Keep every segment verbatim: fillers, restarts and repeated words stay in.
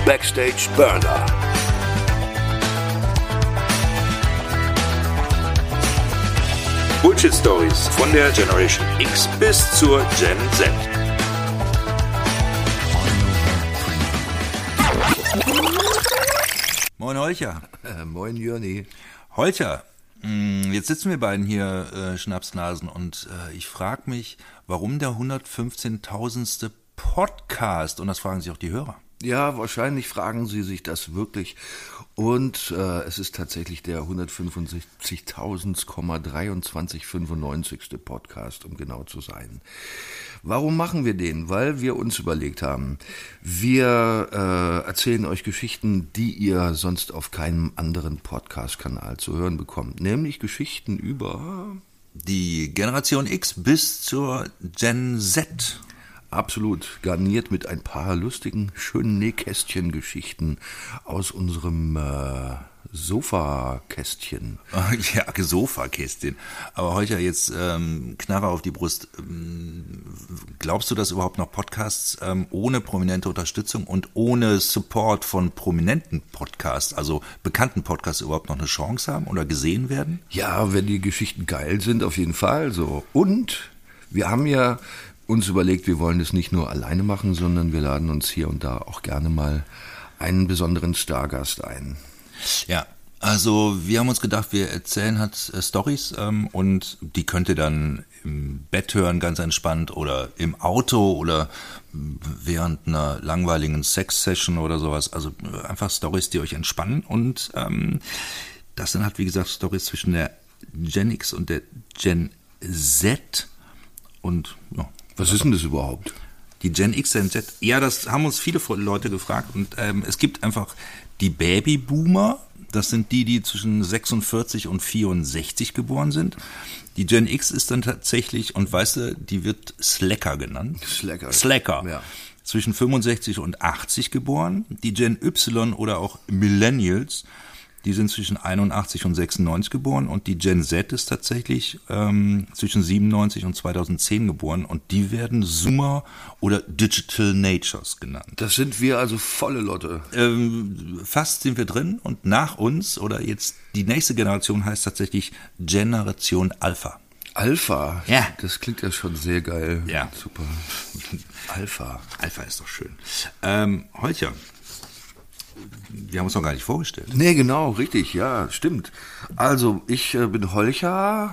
Backstage Burner. Bullshit Stories von der Generation X bis zur Gen Z. Moin Holcher. Äh, moin Jörni. Holcher, mh, jetzt sitzen wir beiden hier, äh, Schnapsnasen, und äh, ich frage mich, warum der hundertfünfzehntausendste Podcast? Und das fragen sich auch die Hörer. Ja, wahrscheinlich fragen Sie sich das wirklich. Und äh, es ist tatsächlich der hundertfünfundsiebzigtausend dreiundzwanzig fünfundneunzigste Podcast, um genau zu sein. Warum machen wir den? Weil wir uns überlegt haben, wir äh, erzählen euch Geschichten, die ihr sonst auf keinem anderen Podcast-Kanal zu hören bekommt. Nämlich Geschichten über die Generation X bis zur Gen Z. Absolut, garniert mit ein paar lustigen, schönen Nähkästchen-Geschichten aus unserem äh, Sofakästchen. Ja, Sofakästchen. Aber Holcher, jetzt ähm, Knarre auf die Brust. Ähm, glaubst du, dass überhaupt noch Podcasts ähm, ohne prominente Unterstützung und ohne Support von prominenten Podcasts, also bekannten Podcasts, überhaupt noch eine Chance haben oder gesehen werden? Ja, wenn die Geschichten geil sind, auf jeden Fall so. Und wir haben ja uns überlegt, wir wollen das nicht nur alleine machen, sondern wir laden uns hier und da auch gerne mal einen besonderen Stargast ein. Ja, also wir haben uns gedacht, wir erzählen halt äh, Storys ähm, und die könnt ihr dann im Bett hören, ganz entspannt, oder im Auto oder während einer langweiligen Sex-Session oder sowas. Also äh, einfach Storys, die euch entspannen, und ähm, das sind halt, wie gesagt, Storys zwischen der Gen X und der Gen Z. Und ja, was ist denn das überhaupt? Die Gen X, Gen Z. Ja, das haben uns viele Leute gefragt, und ähm, es gibt einfach die Babyboomer. Das sind die, die zwischen sechsundvierzig und vierundsechzig geboren sind. Die Gen X ist dann tatsächlich, und weißt du, die wird Slacker genannt. Slacker. Slacker. Ja. Zwischen fünfundsechzig und achtzig geboren. Die Gen Y oder auch Millennials, die sind zwischen einundachtzig und sechsundneunzig geboren, und die Gen Z ist tatsächlich ähm, zwischen siebenundneunzig und zweitausendzehn geboren, und die werden Zoomer oder Digital Natures genannt. Das sind wir also volle Lotte. Ähm, fast sind wir drin, und nach uns, oder jetzt die nächste Generation, heißt tatsächlich Generation Alpha. Alpha? Ja. Das klingt ja schon sehr geil. Ja. Super. Alpha. Alpha ist doch schön. Ähm, Holcher, wir haben uns noch gar nicht vorgestellt. Nee, genau, richtig, ja, stimmt. Also, ich äh, bin Holcher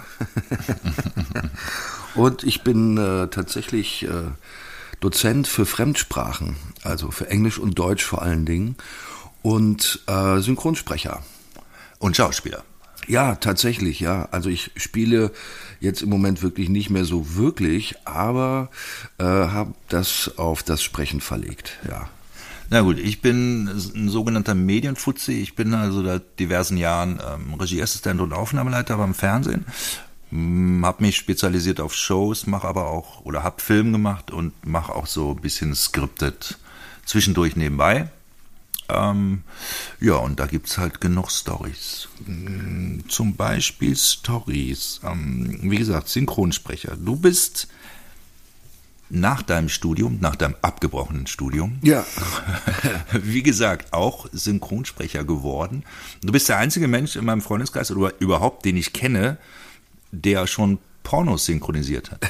und ich bin äh, tatsächlich äh, Dozent für Fremdsprachen, also für Englisch und Deutsch vor allen Dingen, und äh, Synchronsprecher. Und Schauspieler. Ja, tatsächlich, ja. Also ich spiele jetzt im Moment wirklich nicht mehr so wirklich, aber äh, habe das auf das Sprechen verlegt, ja. Na gut, ich bin ein sogenannter Medienfuzzi. Ich bin also seit diversen Jahren ähm, Regieassistent und Aufnahmeleiter beim Fernsehen. Hm, habe mich spezialisiert auf Shows, mache aber auch, oder habe Film gemacht und mache auch so ein bisschen scripted zwischendurch nebenbei. Ähm, ja, und da gibt's halt genug Storys. Hm, zum Beispiel Storys. Ähm, wie gesagt, Synchronsprecher. Du bist nach deinem Studium, nach deinem abgebrochenen Studium, Ja. wie gesagt, auch Synchronsprecher geworden. Du bist der einzige Mensch in meinem Freundeskreis oder überhaupt, den ich kenne, der schon Pornos synchronisiert hat.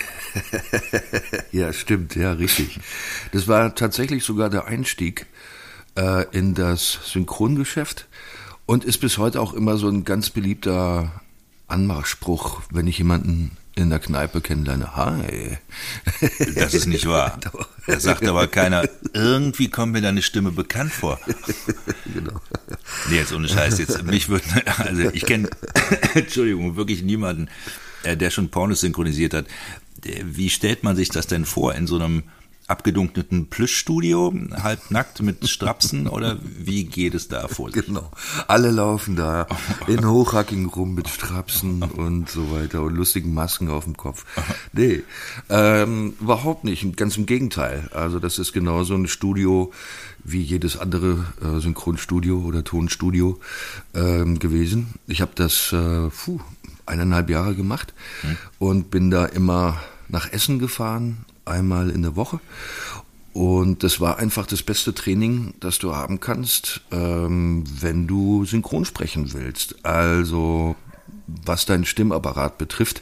Ja, stimmt, ja, richtig. Das war tatsächlich sogar der Einstieg äh, in das Synchrongeschäft und ist bis heute auch immer so ein ganz beliebter Anmachspruch, wenn ich jemanden in der Kneipe kennenlerne. Hi. Das ist nicht wahr. Da sagt aber keiner, irgendwie kommt mir deine Stimme bekannt vor. Genau. Nee, jetzt ohne Scheiß, jetzt, mich würde, also ich kenne, Entschuldigung, wirklich niemanden, der schon Pornos synchronisiert hat. Wie stellt man sich das denn vor, in so einem abgedunkelten Plüschstudio, halb nackt mit Strapsen, oder wie geht es da vor sich? Genau. Alle laufen da in Hochhacking rum mit Strapsen und so weiter und lustigen Masken auf dem Kopf. Nee, ähm, überhaupt nicht. Ganz im Gegenteil. Also das ist genauso ein Studio wie jedes andere äh, Synchronstudio oder Tonstudio ähm, gewesen. Ich habe das äh, puh, eineinhalb Jahre gemacht hm. und bin da immer nach Essen gefahren, einmal in der Woche. Und das war einfach das beste Training, das du haben kannst, ähm, wenn du synchron sprechen willst. Also was deinen Stimmapparat betrifft,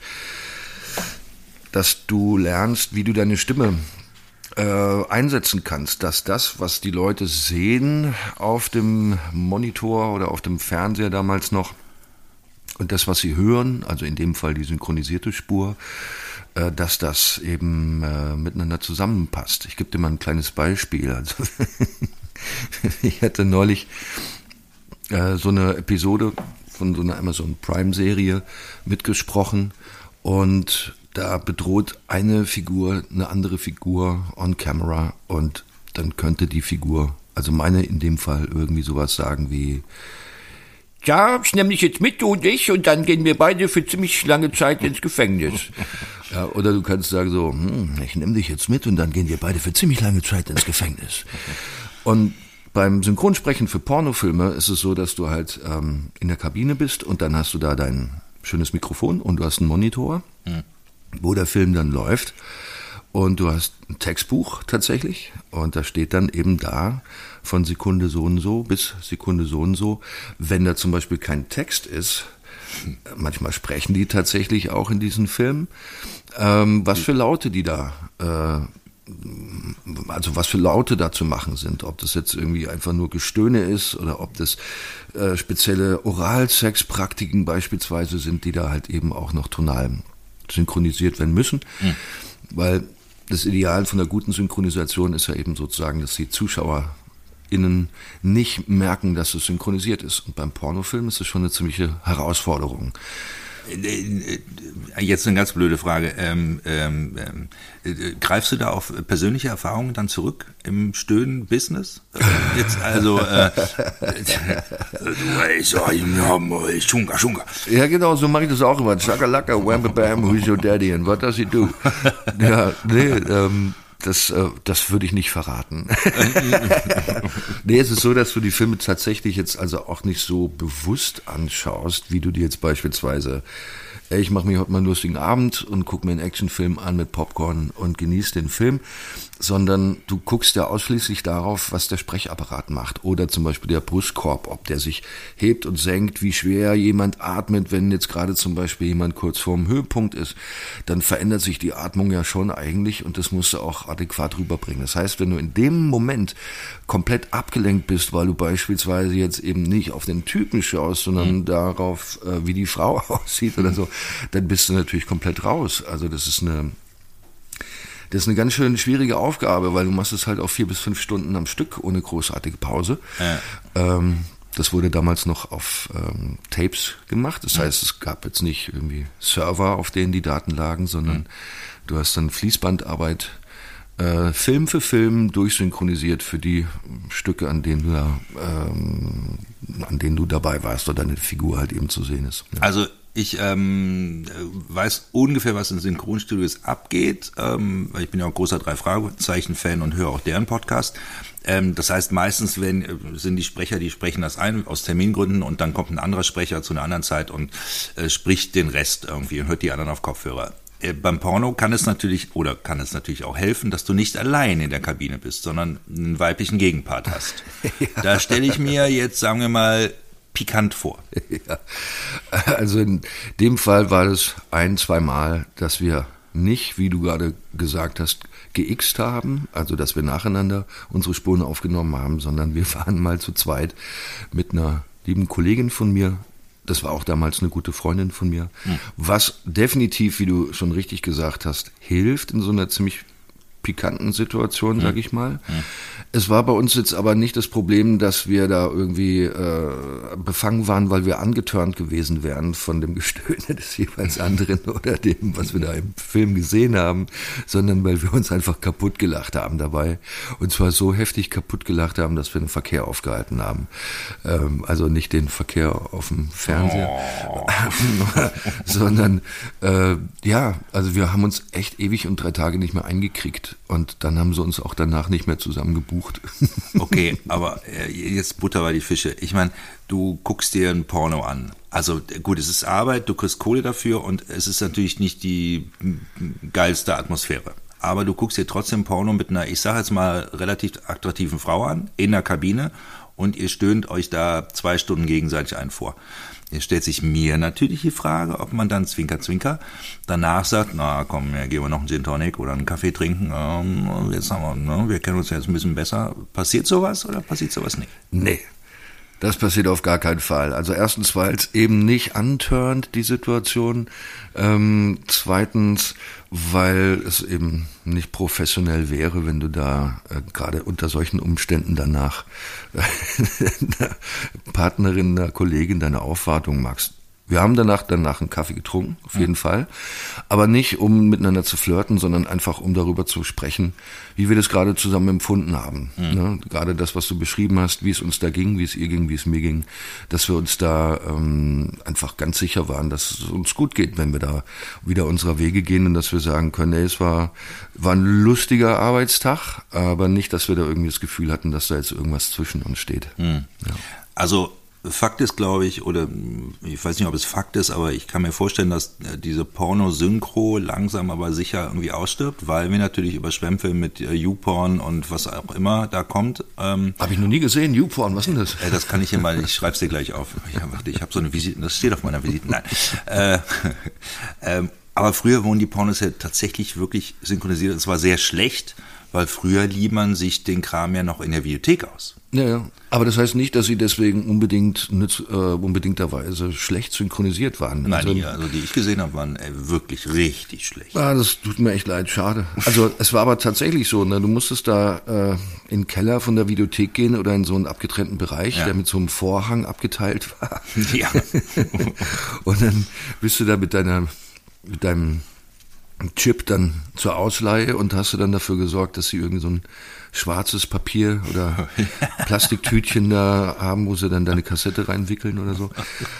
dass du lernst, wie du deine Stimme äh, einsetzen kannst, dass das, was die Leute sehen auf dem Monitor oder auf dem Fernseher damals noch, und das, was sie hören, also in dem Fall die synchronisierte Spur, äh, dass das eben äh, miteinander zusammenpasst. Ich gebe dir mal ein kleines Beispiel. Also ich hatte neulich äh, so eine Episode von so einer Amazon Prime-Serie mitgesprochen und da bedroht eine Figur eine andere Figur on camera und dann könnte die Figur, also meine in dem Fall, irgendwie sowas sagen wie: Ja, ich nehme dich jetzt mit, du und ich, und dann gehen wir beide für ziemlich lange Zeit ins Gefängnis. Ja, oder du kannst sagen so, hm, ich nehme dich jetzt mit und dann gehen wir beide für ziemlich lange Zeit ins Gefängnis. Und beim Synchronsprechen für Pornofilme ist es so, dass du halt ähm, in der Kabine bist und dann hast du da dein schönes Mikrofon und du hast einen Monitor, mhm. wo der Film dann läuft. Und du hast ein Textbuch tatsächlich und da steht dann eben da von Sekunde so und so bis Sekunde so und so. Wenn da zum Beispiel kein Text ist, manchmal sprechen die tatsächlich auch in diesen Filmen, ähm, was für Laute die da, äh, also was für Laute da zu machen sind. Ob das jetzt irgendwie einfach nur Gestöhne ist oder ob das äh, spezielle Oralsexpraktiken beispielsweise sind, die da halt eben auch noch tonal synchronisiert werden müssen. Mhm. Weil das Ideal von einer guten Synchronisation ist ja eben sozusagen, dass die ZuschauerInnen nicht merken, dass es synchronisiert ist. Und beim Pornofilm ist es schon eine ziemliche Herausforderung. Jetzt eine ganz blöde Frage. Ähm, ähm, äh, greifst du da auf persönliche Erfahrungen dann zurück im Stöhnen-Business? Äh, jetzt also äh, Schunga, Schunga. Ja genau, so mache ich das auch immer. Chakalaka, wham bam, who's your daddy and what does he do? Ja, nee, ähm, das, äh, das würde ich nicht verraten. Nee, es ist so, dass du die Filme tatsächlich jetzt also auch nicht so bewusst anschaust, wie du dir jetzt beispielsweise, ey, ich mache mir heute mal einen lustigen Abend und gucke mir einen Actionfilm an mit Popcorn und genieße den Film, sondern du guckst ja ausschließlich darauf, was der Sprechapparat macht oder zum Beispiel der Brustkorb, ob der sich hebt und senkt, wie schwer jemand atmet, wenn jetzt gerade zum Beispiel jemand kurz vorm Höhepunkt ist, dann verändert sich die Atmung ja schon eigentlich und das musst du auch adäquat rüberbringen. Das heißt, wenn du in dem Moment komplett abgelenkt bist, weil du beispielsweise jetzt eben nicht auf den Typen schaust, sondern mhm. darauf, wie die Frau aussieht oder so, dann bist du natürlich komplett raus. Also das ist eine Das ist eine ganz schön schwierige Aufgabe, weil du machst es halt auf vier bis fünf Stunden am Stück ohne großartige Pause. Ja. Ähm, das wurde damals noch auf ähm, Tapes gemacht. Das heißt, es gab jetzt nicht irgendwie Server, auf denen die Daten lagen, sondern mhm. du hast dann Fließbandarbeit äh, Film für Film durchsynchronisiert für die Stücke, an denen du da, ähm, an denen du dabei warst oder deine Figur halt eben zu sehen ist. Ja. Also ich ähm, weiß ungefähr, was in Synchronstudios abgeht, ähm, weil ich bin ja auch großer Drei-Fragezeichen-Fan und höre auch deren Podcast. Ähm, das heißt, meistens wenn, sind die Sprecher, die sprechen das ein aus Termingründen und dann kommt ein anderer Sprecher zu einer anderen Zeit und äh, spricht den Rest irgendwie und hört die anderen auf Kopfhörer. Äh, beim Porno kann es natürlich, oder kann es natürlich auch helfen, dass du nicht allein in der Kabine bist, sondern einen weiblichen Gegenpart hast. Ja. Da stelle ich mir jetzt, sagen wir mal, pikant vor. Ja. Also in dem Fall war es ein, zwei Mal, dass wir nicht, wie du gerade gesagt hast, geixt haben, also dass wir nacheinander unsere Spuren aufgenommen haben, sondern wir waren mal zu zweit mit einer lieben Kollegin von mir. Das war auch damals eine gute Freundin von mir. Hm. Was definitiv, wie du schon richtig gesagt hast, hilft in so einer ziemlich pikanten Situation, sag ich mal. Ja. Es war bei uns jetzt aber nicht das Problem, dass wir da irgendwie äh, befangen waren, weil wir angetörnt gewesen wären von dem Gestöhne des jeweils anderen oder dem, was wir da im Film gesehen haben, sondern weil wir uns einfach kaputt gelacht haben dabei. Und zwar so heftig kaputt gelacht haben, dass wir den Verkehr aufgehalten haben. Ähm, also nicht den Verkehr auf dem Fernseher, oh. sondern äh, ja, also wir haben uns echt ewig und drei Tage nicht mehr eingekriegt. Und dann haben sie uns auch danach nicht mehr zusammen gebucht. Okay, aber jetzt Butter bei die Fische. Ich meine, du guckst dir ein Porno an. Also gut, es ist Arbeit, du kriegst Kohle dafür und es ist natürlich nicht die geilste Atmosphäre. aber du guckst dir trotzdem Porno mit einer, ich sage jetzt mal, relativ attraktiven Frau an, in der Kabine und ihr stöhnt euch da zwei Stunden gegenseitig ein vor. Jetzt stellt sich mir natürlich die Frage, ob man dann Zwinker, Zwinker danach sagt, na komm, ja, gehen wir noch einen Gin Tonic oder einen Kaffee trinken, ähm, jetzt haben wir, ne, wir kennen uns jetzt ein bisschen besser. Passiert sowas oder passiert sowas nicht? Nee. Das passiert auf gar keinen Fall. Also erstens, weil es eben nicht antörnt, die Situation. Ähm, zweitens, weil es eben nicht professionell wäre, wenn du da äh, gerade unter solchen Umständen danach äh, einer Partnerin, einer Kollegin deine Aufwartung machst. Wir haben danach danach einen Kaffee getrunken, auf jeden mhm. Fall. Aber nicht, um miteinander zu flirten, sondern einfach, um darüber zu sprechen, wie wir das gerade zusammen empfunden haben. Mhm. Ne? Gerade das, was du beschrieben hast, wie es uns da ging, wie es ihr ging, wie es mir ging, dass wir uns da ähm, einfach ganz sicher waren, dass es uns gut geht, wenn wir da wieder unserer Wege gehen und dass wir sagen können, hey, es war, war ein lustiger Arbeitstag, aber nicht, dass wir da irgendwie das Gefühl hatten, dass da jetzt irgendwas zwischen uns steht. Mhm. Ja. Also Fakt ist, glaube ich, oder ich weiß nicht, ob es Fakt ist, aber ich kann mir vorstellen, dass diese Porno-Synchro langsam aber sicher irgendwie ausstirbt, weil wir natürlich über Schwämmfilme mit YouPorn und was auch immer da kommt. Ähm, habe ich noch nie gesehen, YouPorn, was ist denn das? Äh, das kann ich hier mal, ich schreib's dir gleich auf. Ja, warte, ich habe so eine Visite, das steht auf meiner Visite. Nein. Äh, äh, aber früher wurden die Pornos ja tatsächlich wirklich synchronisiert und zwar sehr schlecht, weil früher lieh man sich den Kram ja noch in der Videothek aus. Ja, ja. Aber das heißt nicht, dass sie deswegen unbedingt äh, unbedingterweise schlecht synchronisiert waren. Nein, also, die, also die ich gesehen habe, waren ey, wirklich richtig schlecht. Ah, das tut mir echt leid, schade. Also es war aber tatsächlich so, ne? Du musstest da äh, in den Keller von der Videothek gehen oder in so einen abgetrennten Bereich, ja. der mit so einem Vorhang abgeteilt war. Ja. Und dann bist du da mit deiner, mit deinem Chip dann zur Ausleihe und hast du dann dafür gesorgt, dass sie irgendwie so ein schwarzes Papier oder Plastiktütchen da haben, wo sie dann deine Kassette reinwickeln oder so.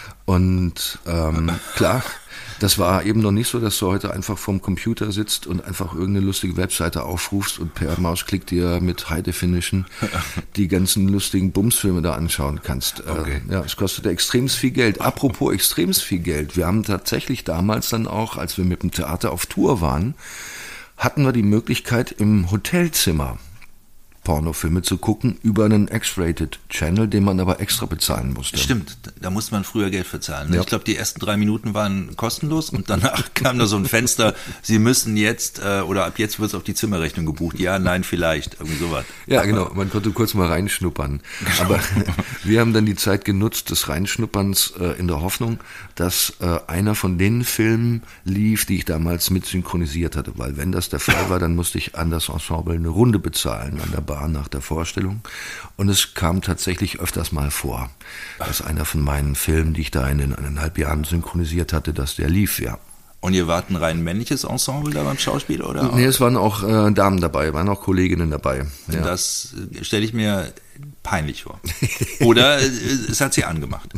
Und ähm, klar, das war eben noch nicht so, dass du heute einfach vorm Computer sitzt und einfach irgendeine lustige Webseite aufrufst und per Mausklick dir mit High Definition die ganzen lustigen Bumsfilme da anschauen kannst. Okay. Äh, ja, es kostete extrem viel Geld. Apropos extrem viel Geld. Wir haben tatsächlich damals dann auch, als wir mit dem Theater auf Tour waren, hatten wir die Möglichkeit im Hotelzimmer Pornofilme zu gucken über einen X-Rated-Channel, den man aber extra bezahlen musste. Stimmt, da musste man früher Geld für zahlen. Ja. Ich glaube, die ersten drei Minuten waren kostenlos und danach kam da so ein Fenster, Sie müssen jetzt, äh, oder ab jetzt wird es auf die Zimmerrechnung gebucht. Ja, nein, vielleicht, irgendwie sowas. Ja, genau, man konnte kurz mal reinschnuppern. Genau. Aber wir haben dann die Zeit genutzt des Reinschnupperns äh, in der Hoffnung, dass äh, einer von den Filmen lief, die ich damals mit synchronisiert hatte. Weil wenn das der Fall war, dann musste ich an das Ensemble eine Runde bezahlen an der Bar nach der Vorstellung. Und es kam tatsächlich öfters mal vor, dass einer von meinen Filmen, die ich da in den eineinhalb Jahren synchronisiert hatte, dass der lief, ja. Und ihr wart ein rein männliches Ensemble da beim Schauspiel, oder? Nee, es waren auch äh, Damen dabei, waren auch Kolleginnen dabei. Ja. Das stelle ich mir peinlich vor. Oder es hat sie angemacht.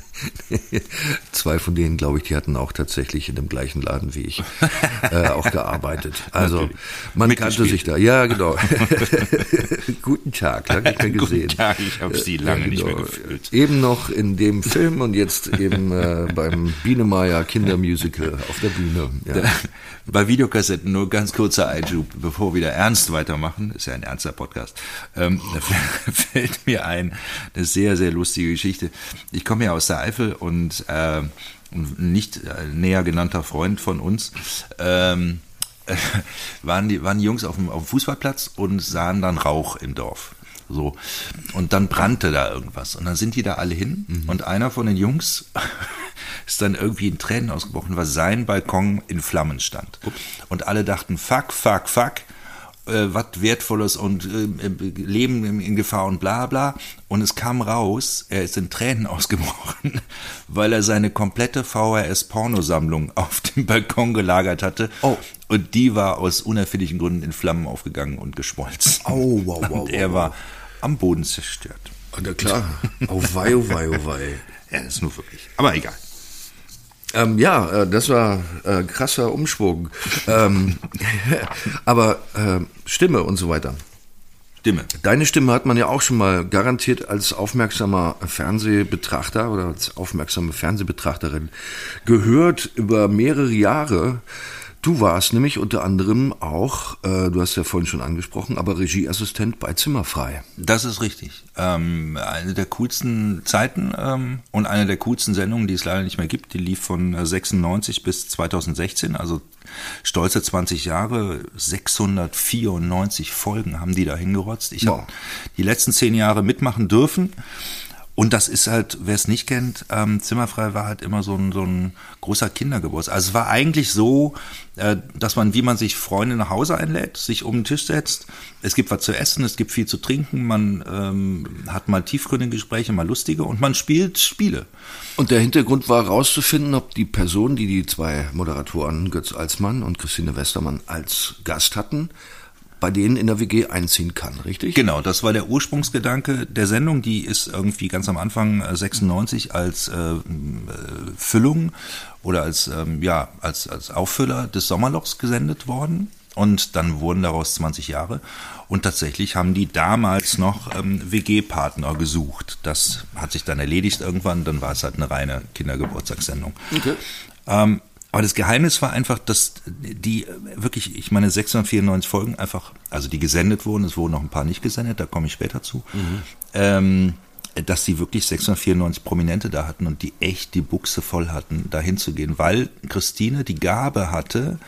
Zwei von denen, glaube ich, die hatten auch tatsächlich in dem gleichen Laden wie ich äh, auch gearbeitet. Also man kannte sich da. Ja, genau. Guten Tag, lange nicht mehr gesehen. Guten Tag, ich habe Sie lange ja, genau. nicht mehr gefühlt. Eben noch in dem Film und jetzt eben äh, beim Biene-Meier Kindermusical auf der Bühne. Ja. Da, bei Videokassetten, nur ganz kurzer Einschub, bevor wir wieder ernst weitermachen, ist ja ein ernster Podcast, ähm, da fällt mir ein, eine sehr, sehr lustige Geschichte. Ich komme ja aus der Eifel und äh, ein nicht äh, näher genannter Freund von uns, ähm, äh, waren, die, waren die Jungs auf dem, auf dem Fußballplatz und sahen dann Rauch im Dorf. So. Und dann brannte da irgendwas. Und dann sind die da alle hin mhm. und einer von den Jungs ist dann irgendwie in Tränen ausgebrochen, weil sein Balkon in Flammen stand. Ups. Und alle dachten, fuck, fuck, fuck, äh, was Wertvolles und äh, Leben in, in Gefahr und bla bla. Und es kam raus, er ist in Tränen ausgebrochen, weil er seine komplette V H S-Pornosammlung auf dem Balkon gelagert hatte. Oh. Und die war aus unerfindlichen Gründen in Flammen aufgegangen und geschmolzen. Oh, wow, wow, und er wow, war wow. am Boden zerstört. Ja klar, oh wei, oh wei, oh wei. Ja, das ist nur wirklich, aber egal. Ähm, ja, äh, das war äh, krasser Umschwung. ähm, aber äh, Stimme und so weiter. Stimme. Deine Stimme hat man ja auch schon mal garantiert als aufmerksamer Fernsehbetrachter oder als aufmerksame Fernsehbetrachterin gehört über mehrere Jahre. Du warst nämlich unter anderem auch, äh, du hast ja vorhin schon angesprochen, aber Regieassistent bei Zimmerfrei. Das ist richtig. Ähm, eine der coolsten Zeiten ähm, und eine der coolsten Sendungen, die es leider nicht mehr gibt, die lief von äh, sechsundneunzig bis zweitausendsechzehn, also stolze zwanzig Jahre, sechshundertvierundneunzig Folgen haben die da hingerotzt. Ich wow. habe die letzten zehn Jahre mitmachen dürfen. Und das ist halt, wer es nicht kennt, ähm, Zimmerfrei war halt immer so ein, so ein großer Kindergeburtstag. Also es war eigentlich so, äh, dass man, wie man sich Freunde nach Hause einlädt, sich um den Tisch setzt, es gibt was zu essen, es gibt viel zu trinken, man ähm, hat mal tiefgründige Gespräche, mal lustige und man spielt Spiele. Und der Hintergrund war herauszufinden, ob die Person, die die zwei Moderatoren Götz Alsmann und Christine Westermann als Gast hatten, bei denen in der W G einziehen kann, richtig? Genau, das war der Ursprungsgedanke der Sendung. Die ist irgendwie ganz am Anfang äh, sechsundneunzig als äh, äh, Füllung oder als ähm, ja als als Auffüller des Sommerlochs gesendet worden. Und dann wurden daraus zwanzig Jahre. Und tatsächlich haben die damals noch ähm, W G-Partner gesucht. Das hat sich dann erledigt irgendwann. Dann war es halt eine reine Kindergeburtstagssendung. Okay. Ähm, Aber das Geheimnis war einfach, dass die wirklich, ich meine, sechshundertvierundneunzig Folgen einfach, also die gesendet wurden, es wurden noch ein paar nicht gesendet, da komme ich später zu, mhm. ähm, dass sie wirklich sechshundertvierundneunzig Prominente da hatten und die echt die Buchse voll hatten, da hinzugehen, weil Christine die Gabe hatte,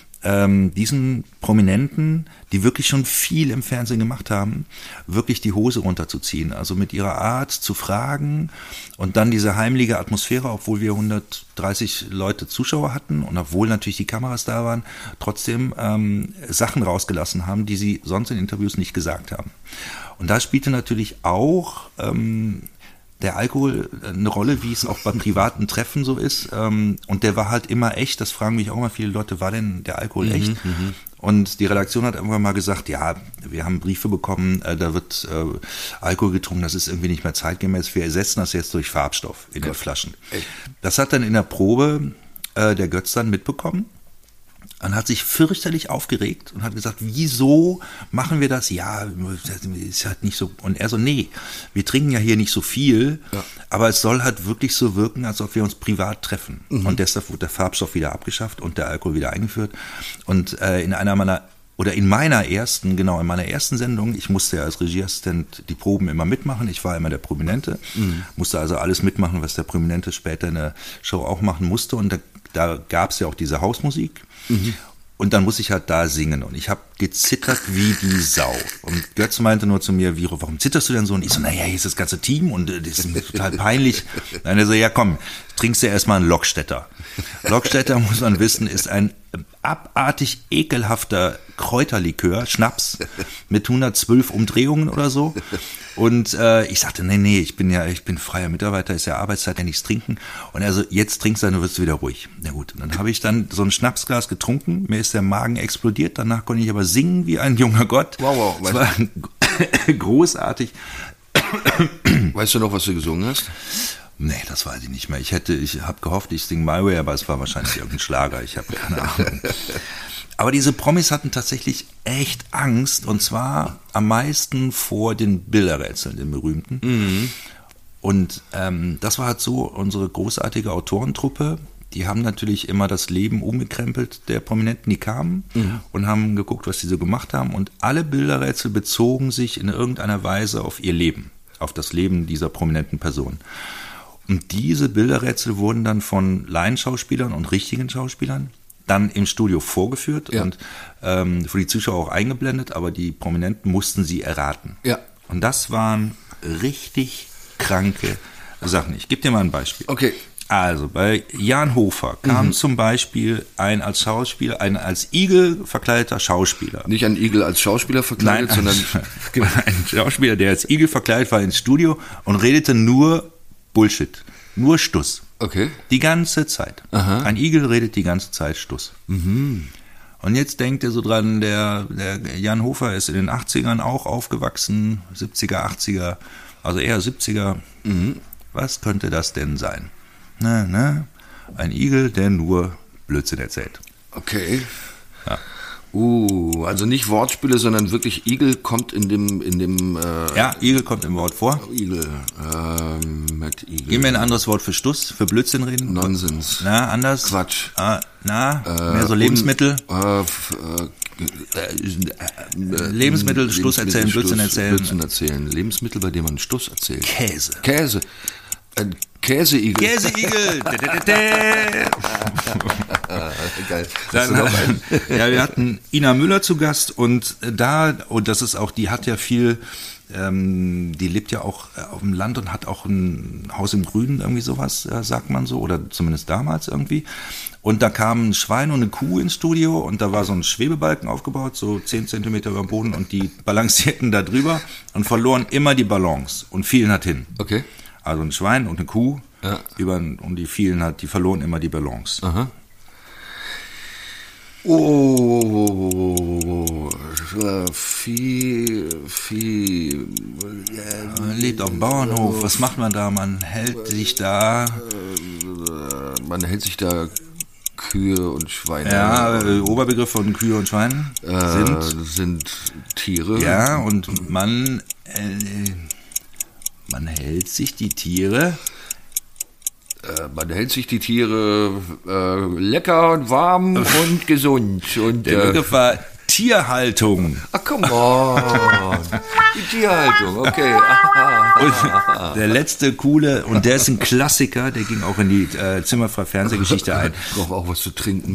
ähm, diesen Prominenten, die wirklich schon viel im Fernsehen gemacht haben, wirklich die Hose runterzuziehen, also mit ihrer Art zu fragen und dann diese heimliche Atmosphäre, obwohl wir hundertdreißig Leute Zuschauer hatten und obwohl natürlich die Kameras da waren, trotzdem ähm, Sachen rausgelassen haben, die sie sonst in Interviews nicht gesagt haben. Und da spielte natürlich auch ähm, der Alkohol eine Rolle, wie es auch bei privaten Treffen so ist. Und der war halt immer echt. Das fragen mich auch immer viele Leute, war denn der Alkohol mhm, echt? Mhm. Und die Redaktion hat irgendwann mal gesagt, ja, wir haben Briefe bekommen, da wird äh, Alkohol getrunken, das ist irgendwie nicht mehr zeitgemäß. Wir ersetzen das jetzt durch Farbstoff in Gott. den Flaschen. Echt? Das hat dann in der Probe äh, der Götz dann mitbekommen. Und hat sich fürchterlich aufgeregt und hat gesagt, wieso machen wir das? Ja, ist halt nicht so. Und er so, nee, wir trinken ja hier nicht so viel, ja. aber es soll halt wirklich so wirken, als ob wir uns privat treffen. Mhm. Und deshalb wurde der Farbstoff wieder abgeschafft und der Alkohol wieder eingeführt. Und äh, in einer meiner, oder in meiner ersten, genau, in meiner ersten Sendung, ich musste ja als Regieassistent die Proben immer mitmachen, ich war immer der Prominente, mhm. musste also alles mitmachen, was der Prominente später in der Show auch machen musste. Und da, da gab es ja auch diese Hausmusik. Mhm. Und dann muss ich halt da singen. Und ich habe gezittert wie die Sau. Und Götz meinte nur zu mir, Viro, warum zitterst du denn so? Und ich so, naja, hier ist das ganze Team und das ist mir total peinlich. Und er so, ja komm, trinkst du erstmal einen Lockstädter. Lockstädter, muss man wissen, ist ein abartig ekelhafter Kräuterlikör, Schnaps, mit hundertzwölf Umdrehungen oder so. Und äh, ich sagte, nee, nee, ich bin ja, ich bin freier Mitarbeiter, ist ja Arbeitszeit, ja nichts trinken. Und er so, jetzt trinkst du, dann wirst du wieder ruhig. Na gut, und dann habe ich dann so ein Schnapsglas getrunken, mir ist der Magen explodiert, danach konnte ich aber singen wie ein junger Gott. Wow, wow. Das war großartig. Weißt du noch, was du gesungen hast? Nee, das weiß ich nicht mehr. Ich hätte, ich habe gehofft, ich singe My Way, aber es war wahrscheinlich irgendein Schlager. Ich habe keine Ahnung. Aber diese Promis hatten tatsächlich echt Angst, und zwar am meisten vor den Bilderrätseln, den berühmten. Mhm. Und ähm, das war halt so, unsere großartige Autorentruppe, die haben natürlich immer das Leben umgekrempelt der Prominenten, die kamen mhm. und haben geguckt, was sie so gemacht haben. Und alle Bilderrätsel bezogen sich in irgendeiner Weise auf ihr Leben, auf das Leben dieser prominenten Person. Und diese Bilderrätsel wurden dann von Laienschauspielern und richtigen Schauspielern dann im Studio vorgeführt ja. und ähm, für die Zuschauer auch eingeblendet, aber die Prominenten mussten sie erraten. Ja. Und das waren richtig kranke Sachen. Ich gebe dir mal ein Beispiel. Okay. Also bei Jan Hofer kam mhm. zum Beispiel ein als Schauspieler, ein als Igel verkleideter Schauspieler. Nicht ein Igel als Schauspieler verkleidet, Nein, sondern ein Schauspieler, der als Igel verkleidet war ins Studio und redete nur Bullshit, nur Stuss. Okay. Die ganze Zeit. Aha. Ein Igel redet die ganze Zeit Stuss. Mhm. Und jetzt denkt er so dran, der, der Jan Hofer ist in den achtzigern auch aufgewachsen, siebziger, achtziger, also eher siebziger. Mhm. Was könnte das denn sein? Na, na, ein Igel, der nur Blödsinn erzählt. Okay. Ja. Uh, also nicht Wortspiele, sondern wirklich Igel kommt in dem, in dem, äh, Ja, Igel kommt im Wort vor. Igel, ähm, mit Igel. Gib mir ein anderes Wort für Stuss, für Blödsinn reden. Nonsens. Na, anders? Quatsch. Ah, na, Äh, mehr so Lebensmittel. Un, äh, f- äh, Lebensmittel, Stuss erzählen, Blödsinn Stuss, erzählen. Blödsinn erzählen. Lebensmittel, bei dem man Stuss erzählt. Käse. Käse. Ein Käseigel. Käseigel. Dä, dä, dä, dä. Geil. Hast du Dann, noch einen? ja, wir hatten Ina Müller zu Gast und da, und das ist auch, die hat ja viel, ähm, die lebt ja auch auf dem Land und hat auch ein Haus im Grünen, irgendwie sowas, äh, sagt man so, oder zumindest damals irgendwie. Und da kam ein Schwein und eine Kuh ins Studio und da war so ein Schwebebalken aufgebaut, so zehn Zentimeter über dem Boden und die balancierten da drüber und verloren immer die Balance und fielen halt hin. Okay. Also ein Schwein und eine Kuh, Ja. über, und die fielen halt, die verloren immer die Balance. Aha. Oh, äh, Vieh, Vieh, äh, Man lebt auf dem Bauernhof, was macht man da? Man hält sich da, man hält sich da Kühe und Schweine. ja, äh, Oberbegriff von Kühe und Schweinen äh, sind, sind Tiere. ja, und man, äh, man hält sich die Tiere, Äh, man hält sich die Tiere äh, lecker und warm und gesund. Und, der äh, Begriff war Tierhaltung. ach, come on. Die Tierhaltung, okay. Und der letzte coole, und der ist ein Klassiker, der ging auch in die äh, Zimmerfrei Fernsehgeschichte ein. Ich brauche auch was zu trinken.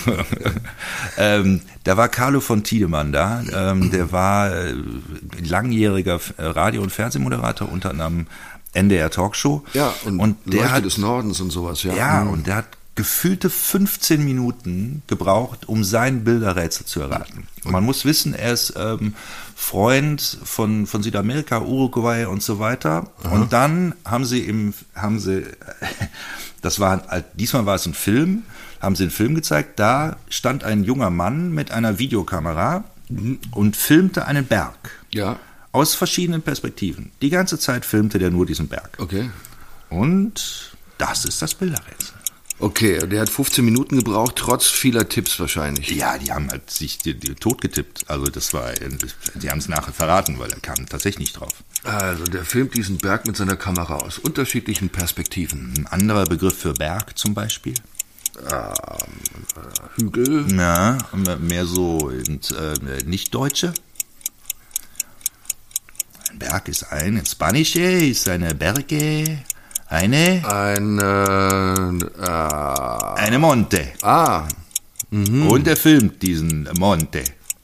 ähm, da war Carlo von Tiedemann da, ähm, der war äh, langjähriger äh, Radio- und Fernsehmoderator, unter anderem N D R Talkshow. Ja, und, und der Leuchte hat, des Nordens und sowas, ja. ja, Mhm. und der hat gefühlte fünfzehn Minuten gebraucht, um sein Bilderrätsel zu erraten. Man muss wissen, er ist ähm, Freund von, von Südamerika, Uruguay und so weiter. Aha. Und dann haben sie im, haben sie, das war, diesmal war es ein Film, haben sie einen Film gezeigt, da stand ein junger Mann mit einer Videokamera mhm. und filmte einen Berg. Ja. Aus verschiedenen Perspektiven. Die ganze Zeit filmte der nur diesen Berg. Okay. Und das ist das Bilderrätsel. Okay, der hat fünfzehn Minuten gebraucht, trotz vieler Tipps wahrscheinlich. Ja, die haben halt sich die, die tot getippt. Also das war, die haben es nachher verraten, weil er kam tatsächlich nicht drauf. Also der filmt diesen Berg mit seiner Kamera aus unterschiedlichen Perspektiven. Ein anderer Begriff für Berg zum Beispiel? Ähm, äh, Hügel. Ja, mehr so und, äh, nicht Deutsche. Ein Berg ist ein, in Spanisch ist eine Berge, eine... Ein, äh, äh, eine Monte. Ah. Mhm. Und er filmt diesen Monte.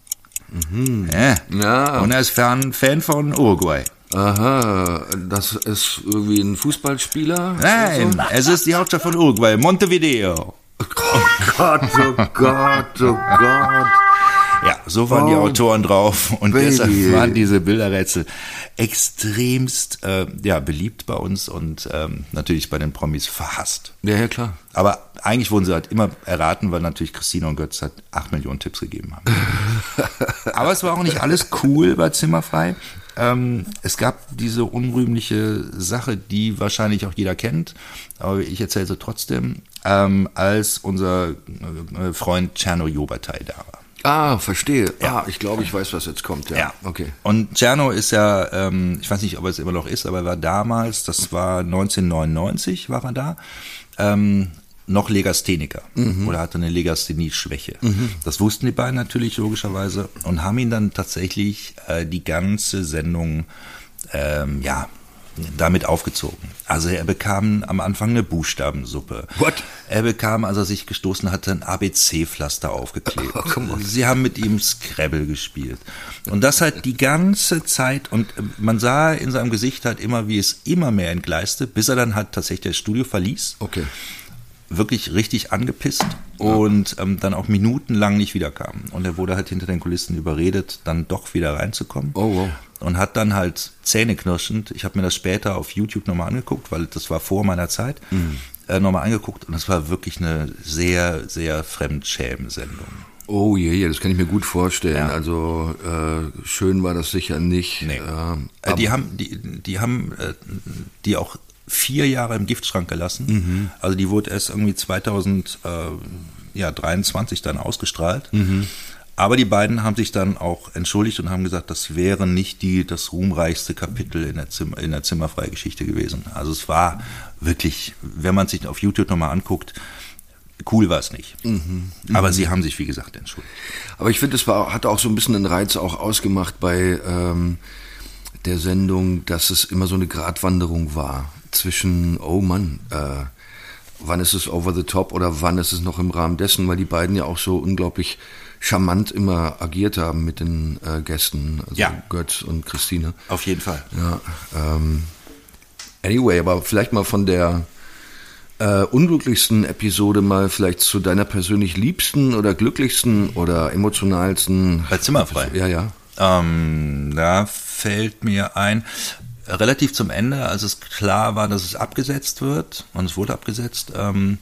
Mhm. Ja. Ja. Und er ist Fan, Fan von Uruguay. Aha, das ist irgendwie ein Fußballspieler? Nein, So? es ist die Hauptstadt von Uruguay, Montevideo. Oh Gott, oh Gott, oh Gott. Ja, so waren Oh, die Autoren drauf und Baby. deshalb waren diese Bilderrätsel extremst äh, ja, beliebt bei uns und ähm, natürlich bei den Promis verhasst. Ja, ja, klar. Aber eigentlich wurden sie halt immer erraten, weil natürlich Christina und Götz halt acht Millionen Tipps gegeben haben. Aber es war auch nicht alles cool bei Zimmerfrei. Ähm, es gab diese unrühmliche Sache, die wahrscheinlich auch jeder kennt, aber ich erzähle sie trotzdem, ähm, als unser äh, Freund Cerno Jobertei da war. Ah, verstehe. Ja. Ah, ich glaube, ich weiß, was jetzt kommt. Ja, Ja, okay. Und Cerno ist ja, ähm, ich weiß nicht, ob er es immer noch ist, aber er war damals, das war neunzehnhundertneunundneunzig, war er da, ähm, noch Legastheniker mhm. oder hatte eine Legasthenie-Schwäche. Mhm. Das wussten die beiden natürlich logischerweise und haben ihn dann tatsächlich äh, die ganze Sendung ähm, ja damit aufgezogen. Also er bekam am Anfang eine Buchstabensuppe. What? Er bekam, als er sich gestoßen hatte, ein A B C-Pflaster aufgeklebt. Oh, come on. Sie haben mit ihm Scrabble gespielt. Und das halt die ganze Zeit. Und man sah in seinem Gesicht halt immer, wie es immer mehr entgleiste, bis er dann halt tatsächlich das Studio verließ. Okay. Wirklich richtig angepisst und ähm, dann auch minutenlang nicht wiederkam. Und er wurde halt hinter den Kulissen überredet, dann doch wieder reinzukommen. Oh, wow. Und hat dann halt zähneknirschend, ich habe mir das später auf YouTube nochmal angeguckt, weil das war vor meiner Zeit, mhm. äh, nochmal angeguckt und das war wirklich eine sehr, sehr Fremdschämen-Sendung. Oh je, je, das kann ich mir gut vorstellen. Ja. Also äh, schön war das sicher nicht. Nee. Äh, äh, die haben, die, die haben äh, die auch vier Jahre im Giftschrank gelassen. Mhm. Also die wurde erst irgendwie zweitausenddreiundzwanzig dann ausgestrahlt. Mhm. Aber die beiden haben sich dann auch entschuldigt und haben gesagt, das wäre nicht die, das ruhmreichste Kapitel in der, Zimmer, in der Zimmerfrei-Geschichte gewesen. Also es war wirklich, wenn man sich auf YouTube nochmal anguckt, cool war es nicht. Mhm. Aber mhm. sie haben sich, wie gesagt, entschuldigt. Aber ich finde, es war, hat auch so ein bisschen den Reiz auch ausgemacht bei ähm, der Sendung, dass es immer so eine Gratwanderung war zwischen, oh Mann, äh, wann ist es over the top oder wann ist es noch im Rahmen dessen, weil die beiden ja auch so unglaublich charmant immer agiert haben mit den äh, Gästen, also ja. Götz und Christine. Auf jeden Fall. Ja, ähm, anyway, aber vielleicht mal von der äh, unglücklichsten Episode mal vielleicht zu deiner persönlich liebsten oder glücklichsten oder emotionalsten. Bei Zimmerfrei? Ja, ja. Ähm, da fällt mir ein, relativ zum Ende, als es klar war, dass es abgesetzt wird, und es wurde abgesetzt, ähm,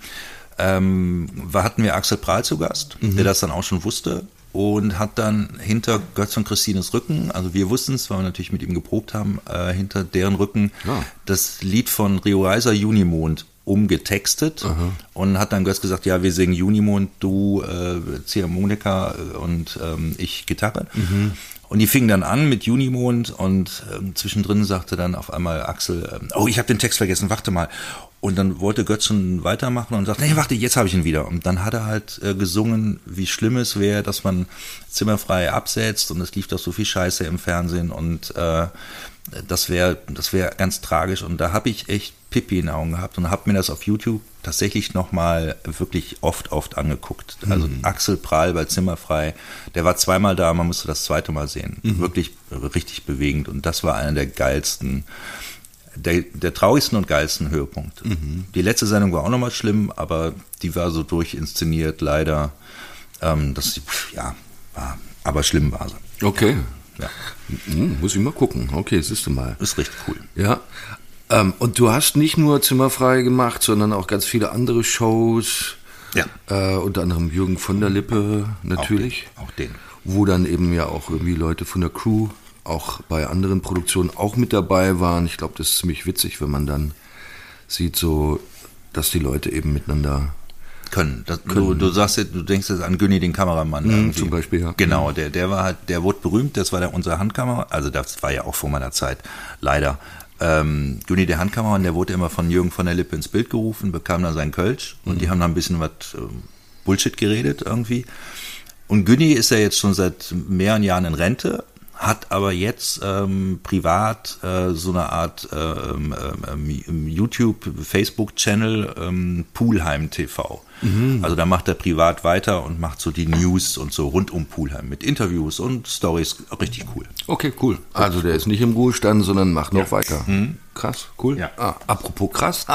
ähm, hatten wir Axel Prahl zu Gast, mhm. der das dann auch schon wusste und hat dann hinter Götz und Christines Rücken, also wir wussten es, weil wir natürlich mit ihm geprobt haben, äh, hinter deren Rücken ja. das Lied von Rio Reiser Junimond umgetextet. Aha. Und hat dann Götz gesagt, ja, wir singen Junimond, du äh, Ziehharmonika und ähm, ich Gitarre. Mhm. Und die fingen dann an mit Junimond und ähm, zwischendrin sagte dann auf einmal Axel, ähm, oh, ich habe den Text vergessen, warte mal. Und dann wollte Götz schon weitermachen und sagte, nee, warte, jetzt habe ich ihn wieder. Und dann hat er halt äh, gesungen, wie schlimm es wäre, dass man Zimmerfrei absetzt und es lief doch so viel Scheiße im Fernsehen und äh, das wäre das wäre ganz tragisch. Und da habe ich echt Pipi in den Augen gehabt und habe mir das auf YouTube tatsächlich nochmal wirklich oft, oft angeguckt. Also mhm. Axel Prahl bei Zimmerfrei, der war zweimal da, man musste das zweite Mal sehen. Mhm. Wirklich richtig bewegend und das war einer der geilsten, der, der traurigsten und geilsten Höhepunkte. Mhm. Die letzte Sendung war auch nochmal schlimm, aber die war so durchinszeniert, leider. Ähm, das, ja, war, aber schlimm war sie. Okay. Ja. Mhm, muss ich mal gucken. Okay, siehst du mal. Ist richtig cool. Ja. Ähm, und du hast nicht nur Zimmerfrei gemacht, sondern auch ganz viele andere Shows. Ja. Äh, unter anderem Jürgen von der Lippe natürlich. Auch den. Auch den. Wo dann eben ja auch irgendwie Leute von der Crew auch bei anderen Produktionen auch mit dabei waren. Ich glaube, das ist ziemlich witzig, wenn man dann sieht, so, dass die Leute eben miteinander können. Das, können. Du, du sagst, du denkst jetzt an Günni, den Kameramann. Mhm, zum Beispiel, ja. Genau, der, der war halt, der wurde berühmt, das war der unsere Handkamera, also das war ja auch vor meiner Zeit, leider. Ähm, Günni, der Handkameramann, der wurde immer von Jürgen von der Lippe ins Bild gerufen, bekam dann seinen Kölsch und mhm. die haben dann ein bisschen was ähm, Bullshit geredet irgendwie. Und Günni ist ja jetzt schon seit mehreren Jahren in Rente, hat aber jetzt ähm, privat äh, so eine Art ähm, ähm, YouTube, Facebook-Channel ähm, Pulheim T V. Mhm. Also da macht er privat weiter und macht so die News und so rund um Pulheim mit Interviews und Stories. Richtig cool. Okay, cool. Also der ist nicht im Ruhestand, sondern macht noch ja. weiter. Mhm. Krass, cool. Ja. Ah, apropos krass.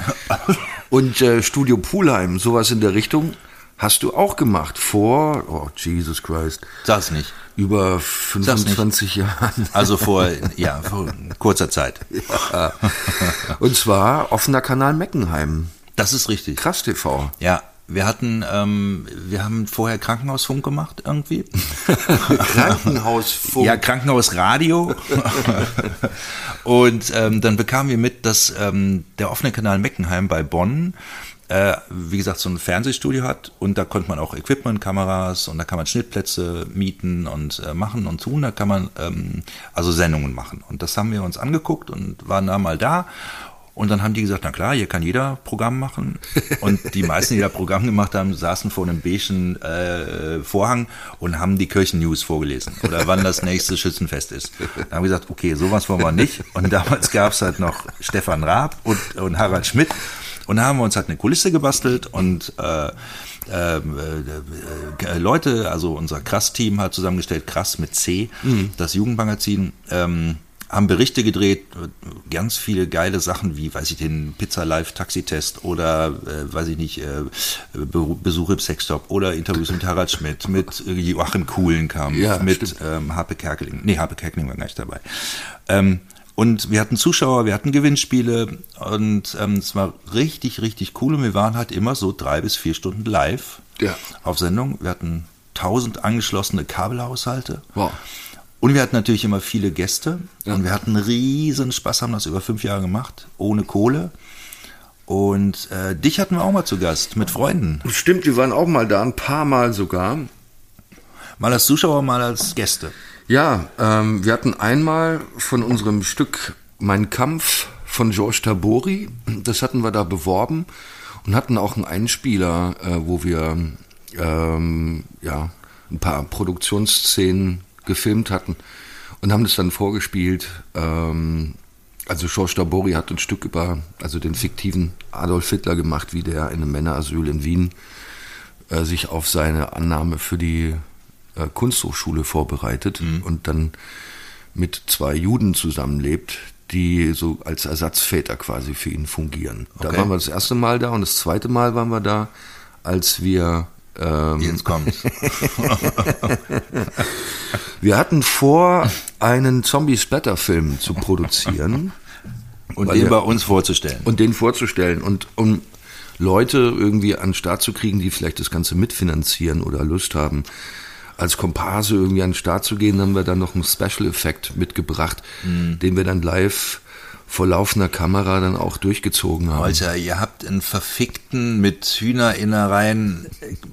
Und äh, Studio Pulheim, sowas in der Richtung hast du auch gemacht vor, oh Jesus Christ. Sag's nicht. Über fünfundzwanzig Jahren. Also vor, ja, vor kurzer Zeit. Ja. Und zwar offener Kanal Meckenheim. Das ist richtig. Krass T V. Ja, wir hatten, ähm, wir haben vorher Krankenhausfunk gemacht irgendwie. Krankenhausfunk? Ja, Krankenhausradio. Und ähm, dann bekamen wir mit, dass ähm, der offene Kanal Meckenheim bei Bonn Äh, wie gesagt, so ein Fernsehstudio hat und da konnte man auch Equipment, Kameras und da kann man Schnittplätze mieten und äh, machen und tun, da kann man ähm, also Sendungen machen und das haben wir uns angeguckt und waren da mal da und dann haben die gesagt, na klar, hier kann jeder Programm machen und die meisten, die da Programm gemacht haben, saßen vor einem beigen äh, Vorhang und haben die Kirchennews vorgelesen oder wann das nächste Schützenfest ist. Da haben wir gesagt, okay, sowas wollen wir nicht und damals gab es halt noch Stefan Raab und, und Harald Schmidt. Und da haben wir uns halt eine Kulisse gebastelt und äh, äh, äh, Leute, also unser Krass-Team hat zusammengestellt, Krass mit C, mhm. das Jugendmagazin, ähm, haben Berichte gedreht, ganz viele geile Sachen wie, weiß ich, den Pizza-Live-Taxitest oder, äh, weiß ich nicht, äh, Besuch im Sextop oder Interviews mit Harald Schmidt, mit Joachim Kuhlenkamp, ja, mit ähm, Harpe Kerkeling, nee, Harpe Kerkeling war gar nicht dabei. Ähm, Und wir hatten Zuschauer, wir hatten Gewinnspiele und ähm, es war richtig, richtig cool und wir waren halt immer so drei bis vier Stunden live ja. auf Sendung. Wir hatten tausend angeschlossene Kabelhaushalte wow. und wir hatten natürlich immer viele Gäste ja. und wir hatten riesen Spaß, haben das über fünf Jahre gemacht, ohne Kohle. Und äh, dich hatten wir auch mal zu Gast, mit Freunden. Stimmt, wir waren auch mal da, ein paar Mal sogar. Mal als Zuschauer, mal als Gäste. Ja, ähm, wir hatten einmal von unserem Stück Mein Kampf von Georges Tabori, das hatten wir da beworben und hatten auch einen Einspieler, äh, wo wir ähm, ja, ein paar Produktionsszenen gefilmt hatten und haben das dann vorgespielt. Ähm, also Georges Tabori hat ein Stück über, also den fiktiven Adolf Hitler gemacht, wie der in einem Männerasyl in Wien äh, sich auf seine Annahme für die äh, Kunsthochschule vorbereitet mhm. und dann mit zwei Juden zusammenlebt, die so als Ersatzväter quasi für ihn fungieren. Okay. Da waren wir das erste Mal da und das zweite Mal waren wir da, als wir ähm, Jens kommt. Wir hatten vor, einen Zombie-Splatter-Film zu produzieren. Und den bei uns vorzustellen. Und den vorzustellen. Und um Leute irgendwie an den Start zu kriegen, die vielleicht das Ganze mitfinanzieren oder Lust haben, als Komparse irgendwie an den Start zu gehen, haben wir dann noch einen Special-Effekt mitgebracht, mhm. den wir dann live vor laufender Kamera dann auch durchgezogen haben. Alter, ihr habt einen verfickten, mit Hühnerinnereien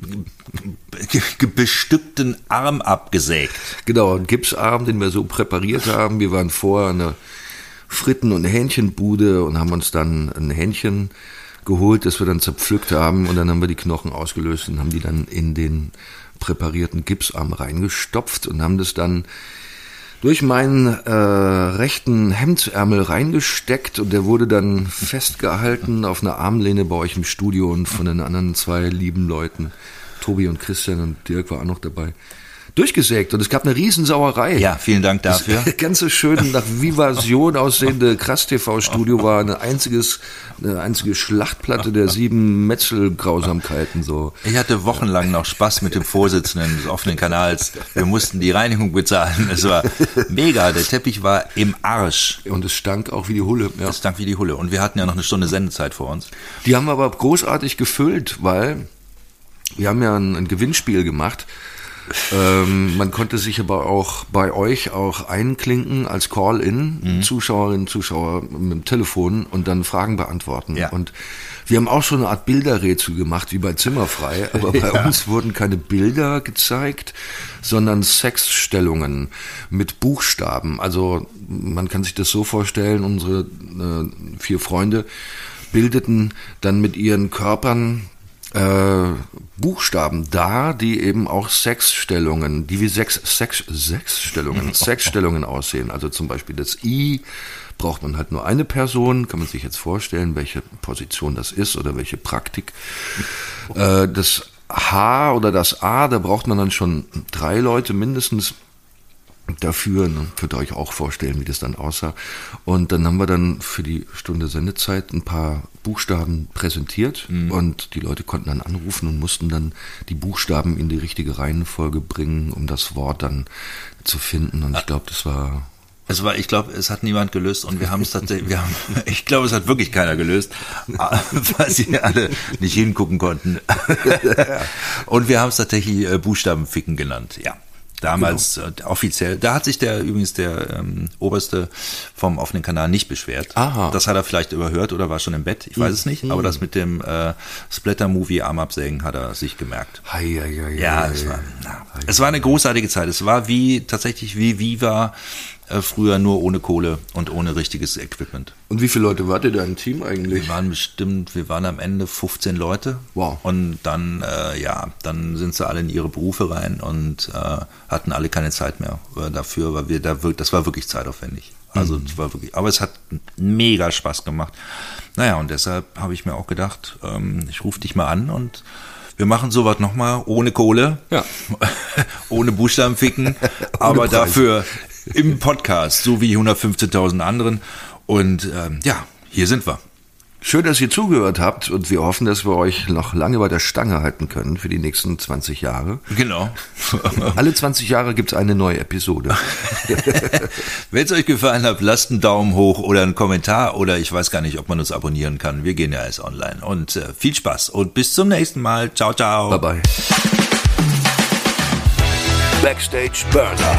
bestückten Arm abgesägt. Genau, einen Gipsarm, den wir so präpariert haben. Wir waren vorher eine Fritten- und Hähnchenbude und haben uns dann ein Hähnchen geholt, das wir dann zerpflückt haben und dann haben wir die Knochen ausgelöst und haben die dann in den präparierten Gipsarm reingestopft und haben das dann durch meinen äh, rechten Hemdsärmel reingesteckt und der wurde dann festgehalten auf einer Armlehne bei euch im Studio und von den anderen zwei lieben Leuten, Tobi und Christian und Dirk war auch noch dabei, durchgesägt und es gab eine Riesensauerei. Ja, vielen Dank dafür. Das ganze schön nach Vivasion aussehende Krass-T V-Studio war eine, einziges, eine einzige Schlachtplatte der sieben Metzelgrausamkeiten. So. Ich hatte wochenlang noch Spaß mit dem Vorsitzenden des offenen Kanals. Wir mussten die Reinigung bezahlen. Es war mega. Der Teppich war im Arsch. Und es stank auch wie die Hulle. Ja. Es stank wie die Hulle. Und wir hatten ja noch eine Stunde Sendezeit vor uns. Die haben wir aber großartig gefüllt, weil wir haben ja ein, ein Gewinnspiel gemacht. Ähm, man konnte sich aber auch bei euch auch einklinken als Call-in, mhm. Zuschauerinnen, Zuschauer mit dem Telefon und dann Fragen beantworten. Ja. Und wir haben auch schon eine Art Bilderrätsel gemacht, wie bei Zimmerfrei, aber bei ja. uns wurden keine Bilder gezeigt, sondern Sexstellungen mit Buchstaben. Also man kann sich das so vorstellen, unsere äh, vier Freunde bildeten dann mit ihren Körpern Äh, Buchstaben da, die eben auch Sexstellungen, die wie Sex, Sex, Sexstellungen, Sexstellungen aussehen. Also zum Beispiel das I braucht man halt nur eine Person, kann man sich jetzt vorstellen, welche Position das ist oder welche Praktik. Äh, das H oder das A, da braucht man dann schon drei Leute mindestens dafür, ne, könnt ihr euch auch vorstellen, wie das dann aussah. Und dann haben wir dann für die Stunde Sendezeit ein paar Buchstaben präsentiert mhm. und die Leute konnten dann anrufen und mussten dann die Buchstaben in die richtige Reihenfolge bringen, um das Wort dann zu finden. Und ich glaube, das war... Es war, ich glaube, es hat niemand gelöst und wir haben es tatsächlich, wir haben, ich glaube, es hat wirklich keiner gelöst, weil sie alle nicht hingucken konnten. Und wir haben es tatsächlich äh, Buchstabenficken genannt, ja. Damals genau. äh, offiziell, da hat sich der übrigens der ähm, Oberste vom offenen Kanal nicht beschwert. Aha. Das hat er vielleicht überhört oder war schon im Bett, ich weiß es nicht. Mhm. Aber das mit dem äh, Splatter-Movie Armabsägen hat er sich gemerkt. Hei, hei, hei, ja, hei, es war, hei. na, es war eine großartige Zeit. Es war wie tatsächlich wie Viva äh, früher, nur ohne Kohle und ohne richtiges Equipment. Und wie viele Leute wart ihr da im Team eigentlich? Wir waren bestimmt, wir waren am Ende fünfzehn Leute. Wow. Und dann, äh, ja, dann sind sie alle in ihre Berufe rein und äh, hatten alle keine Zeit mehr äh, dafür, weil wir da wirklich, das war wirklich zeitaufwendig. Also mhm. es war wirklich, aber es hat mega Spaß gemacht. Naja, und deshalb habe ich mir auch gedacht, ähm, ich rufe dich mal an und wir machen sowas nochmal ohne Kohle, ja. ohne Buchstabenficken, aber Preis. Dafür im Podcast, so wie hundertfünfzehntausend anderen. Und ähm, ja, hier sind wir. Schön, dass ihr zugehört habt und wir hoffen, dass wir euch noch lange bei der Stange halten können für die nächsten zwanzig Jahre. Genau. Alle zwanzig Jahre gibt's eine neue Episode. Wenn es euch gefallen hat, lasst einen Daumen hoch oder einen Kommentar oder ich weiß gar nicht, ob man uns abonnieren kann. Wir gehen ja erst online. Und äh, viel Spaß und bis zum nächsten Mal. Ciao, ciao. Bye, bye. Backstage Burner.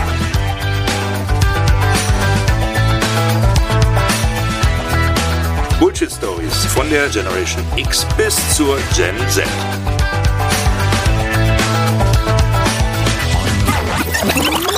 Bullshit Stories von der Generation X bis zur Gen Z. Tschüss.